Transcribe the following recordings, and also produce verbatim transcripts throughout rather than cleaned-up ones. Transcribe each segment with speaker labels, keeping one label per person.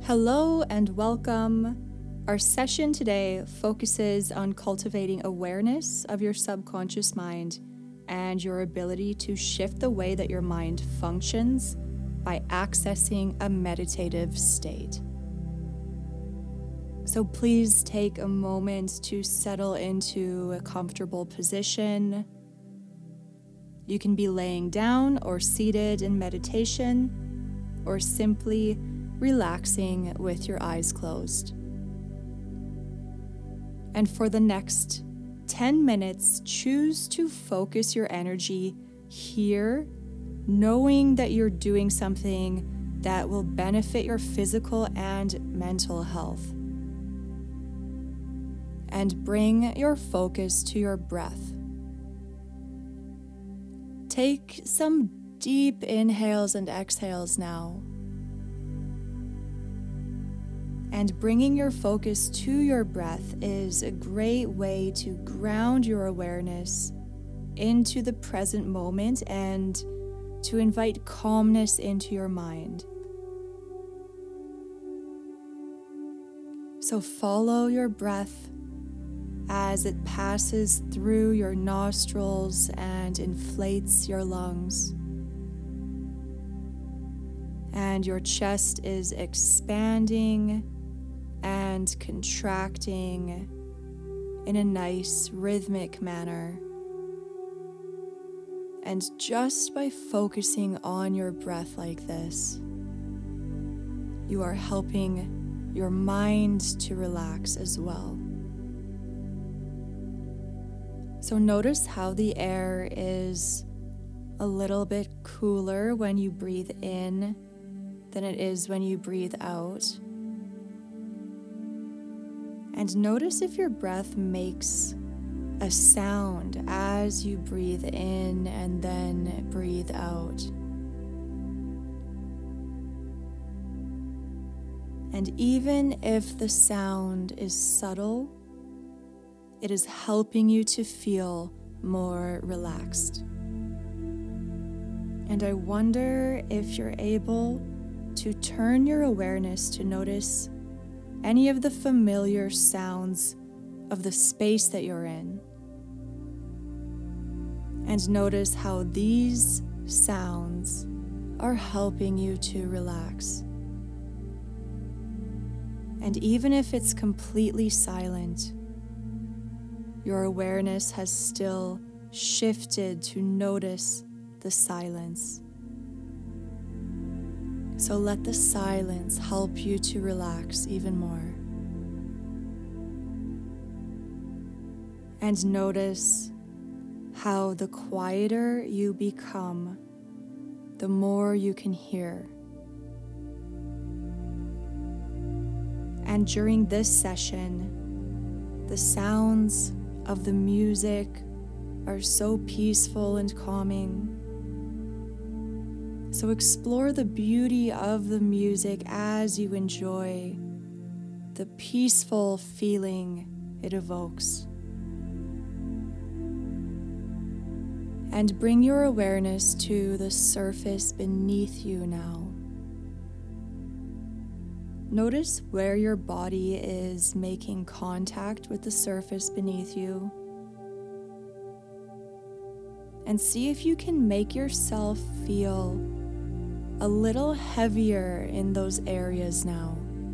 Speaker 1: Hello and welcome. Our session today focuses on cultivating awareness of your subconscious mind and your ability to shift the way that your mind functions by accessing a meditative state. So please take a moment to settle into a comfortable position. You can be laying down or seated in meditation, or simply relaxing with your eyes closed. And for the next ten minutes, choose to focus your energy here, knowing that you're doing something that will benefit your physical and mental health. And bring your focus to your breath. Take some deep inhales and exhales now. And bringing your focus to your breath is a great way to ground your awareness into the present moment and to invite calmness into your mind. So follow your breath as it passes through your nostrils and inflates your lungs. And your chest is expanding and contracting in a nice rhythmic manner. And just by focusing on your breath like this, you are helping your mind to relax as well. So notice how the air is a little bit cooler when you breathe in than it is when you breathe out. And notice if your breath makes a sound as you breathe in and then breathe out. And even if the sound is subtle, it is helping you to feel more relaxed. And I wonder if you're able to turn your awareness to notice any of the familiar sounds of the space that you're in. And notice how these sounds are helping you to relax. And even if it's completely silent, your awareness has still shifted to notice the silence. So let the silence help you to relax even more. And notice how the quieter you become, the more you can hear. And during this session, the sounds of the music are so peaceful and calming. So explore the beauty of the music as you enjoy the peaceful feeling it evokes. And bring your awareness to the surface beneath you now. Notice where your body is making contact with the surface beneath you. And see if you can make yourself feel a little heavier in those areas now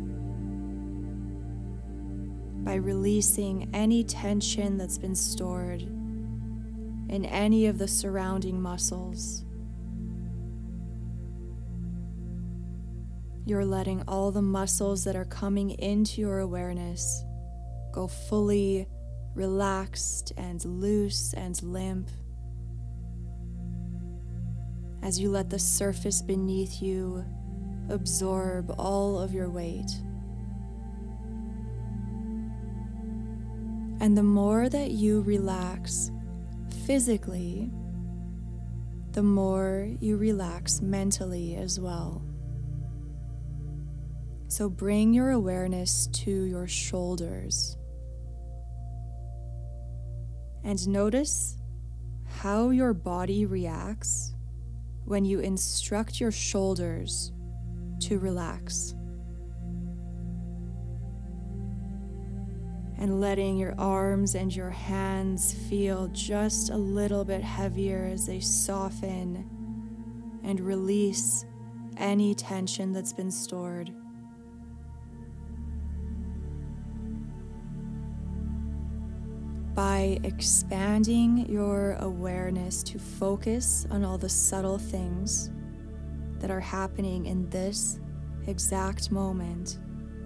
Speaker 1: by releasing any tension that's been stored in any of the surrounding muscles. You're letting all the muscles that are coming into your awareness go fully relaxed and loose and limp as you let the surface beneath you absorb all of your weight. And the more that you relax physically, the more you relax mentally as well. So bring your awareness to your shoulders and notice how your body reacts when you instruct your shoulders to relax. And letting your arms and your hands feel just a little bit heavier as they soften and release any tension that's been stored. By expanding your awareness to focus on all the subtle things that are happening in this exact moment,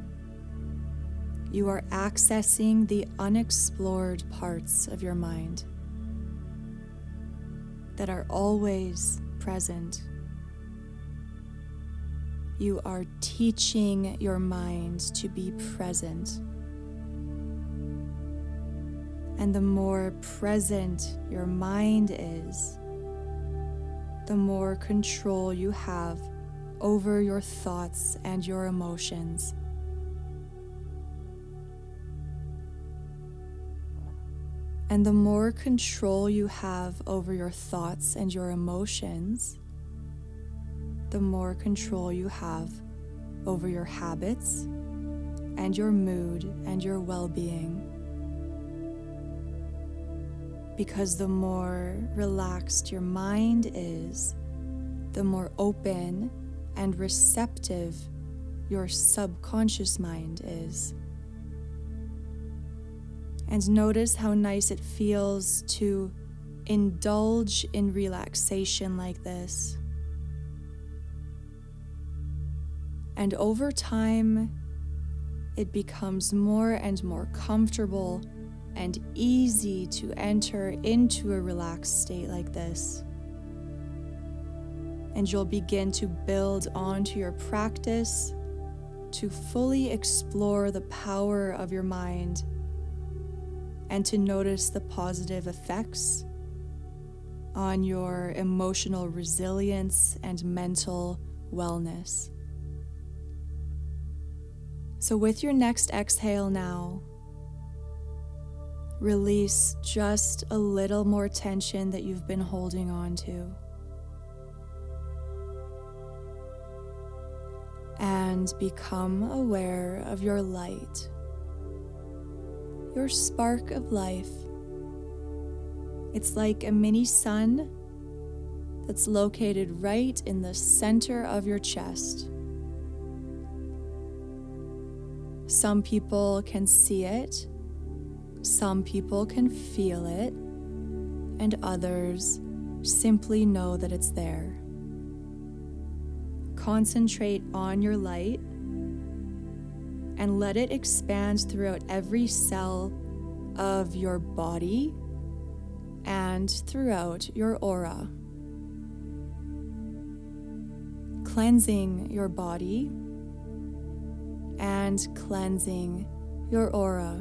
Speaker 1: you are accessing the unexplored parts of your mind that are always present. You are teaching your mind to be present. And the more present your mind is, the more control you have over your thoughts and your emotions. And the more control you have over your thoughts and your emotions, the more control you have over your habits and your mood and your well-being. Because the more relaxed your mind is, the more open and receptive your subconscious mind is. And notice how nice it feels to indulge in relaxation like this. And over time, it becomes more and more comfortable and easy to enter into a relaxed state like this. And you'll begin to build onto your practice to fully explore the power of your mind and to notice the positive effects on your emotional resilience and mental wellness. So with your next exhale now, release just a little more tension that you've been holding on to. And become aware of your light, your spark of life. It's like a mini sun that's located right in the center of your chest. Some people can see it, some people can feel it, and others simply know that it's there. Concentrate on your light and let it expand throughout every cell of your body and throughout your aura. Cleansing your body and cleansing your aura.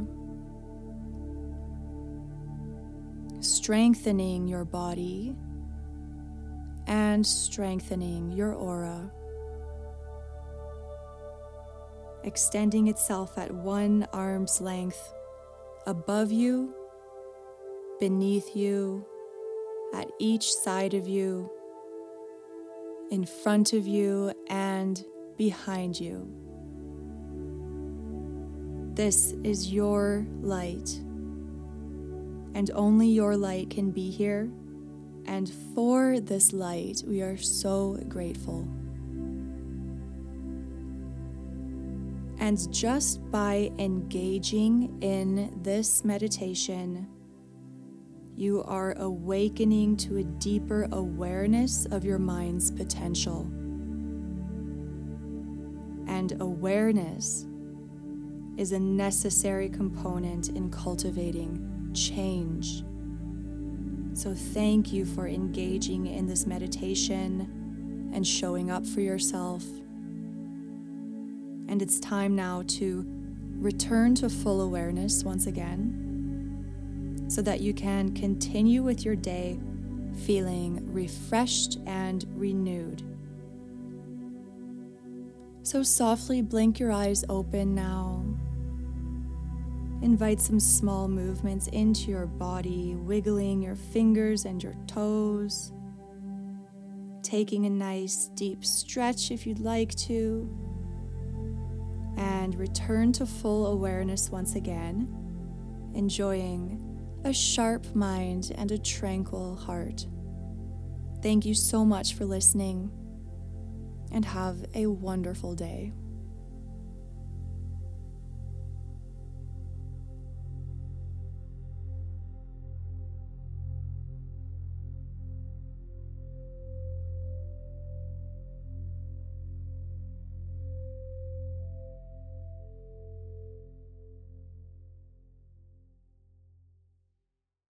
Speaker 1: Strengthening your body and strengthening your aura. Extending itself at one arm's length above you, beneath you, at each side of you, in front of you, and behind you. This is your light, and only your light can be here, and for this light we are so grateful. And just by engaging in this meditation, you are awakening to a deeper awareness of your mind's potential. And awareness is a necessary component in cultivating change. So thank you for engaging in this meditation and showing up for yourself. And it's time now to return to full awareness once again, so that you can continue with your day feeling refreshed and renewed. So softly blink your eyes open now. Invite some small movements into your body, wiggling your fingers and your toes, taking a nice deep stretch if you'd like to. And return to full awareness once again enjoying a sharp mind and a tranquil heart. Thank you so much for listening, and have a wonderful day.